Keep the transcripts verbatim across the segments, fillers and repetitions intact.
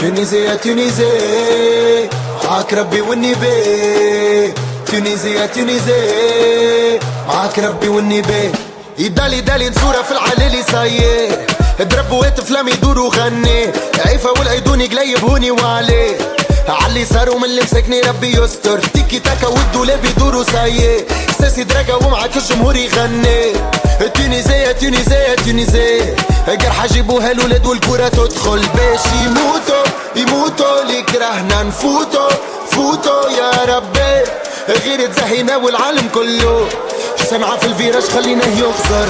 تونيزيا تونيزي معاك ربي والنبي. تونيزيا تونيزي معاك ربي والنبي. يدالي دالي نصورة في العليلي صايه اضرب وهاتف لم يدور وغني عيفة والايدوني قليب هوني وعليه علي صاروا من اللي مسكني ربي يستر. تيكي تاكا والدولاب يدوروا سايه ساسي دراجة ومعاك الجمهور يغني. تونيزيا تونيزيا تونيزيا جرح جيبوها الولاد والكرة تدخل باش يموتوا يموتوا اللي كرهنا نفوتوا فوتوا يا ربي غير تزهينا والعالم كله سمعة في الفيراج خلينا يخسر.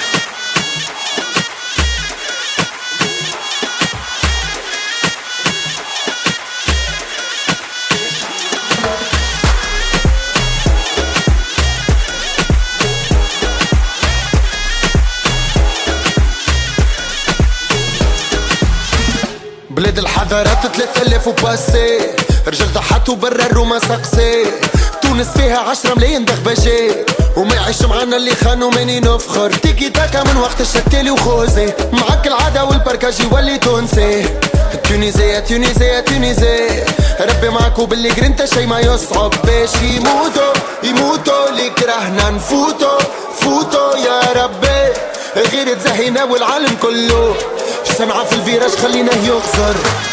بلاد الحضارات ثلاثة آلاف وباسي رجال ضحاتو برا الروما سقسي. تونس فيها عشرة ملايين دغباجي وما يعيش معانا اللي خانو ماني نفخر. تيكي تاكا من وقت الشتالي وخوزي معاك العادة والبركاج يولي تونسي. تونيزيا تونيزيا تونيزيا ربي معاك وباللي قرنت شي ما يصعب باش يموتوا يموتوا اللي كرهنا نفوتوا فوتوا يا ربي غير تزهينا والعالم كله سمعة في الفيراج خلينا يخسر.